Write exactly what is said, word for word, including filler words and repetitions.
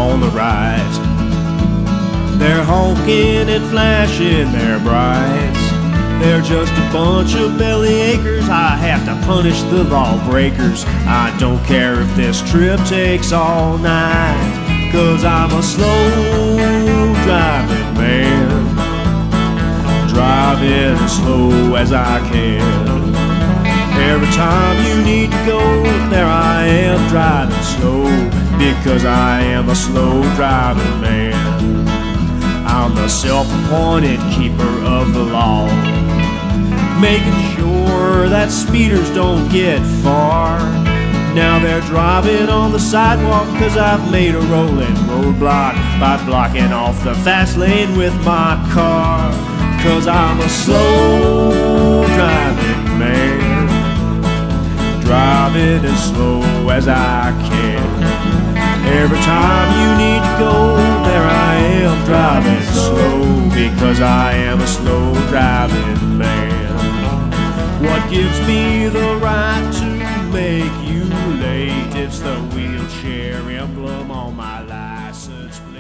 on the rise. They're honking and flashing their brights. They're just a bunch of belly achers. I have to punish the lawbreakers. I don't care if this trip takes all night, 'cause I'm a slow driving man, driving as slow as I can. Every time you need to go, there I am driving slow, because I am a slow driving man. I'm the self-appointed keeper of the law, making sure that speeders don't get far. Now they're driving on the sidewalk 'cause I've made a rolling roadblock by blocking off the fast lane with my car. 'Cause I'm a slow driving man, driving as slow as I can. Every time you need to go, there I am driving slow, because I am a slow driving man. What gives me the right to make you late? It's the wheelchair emblem on my license plate.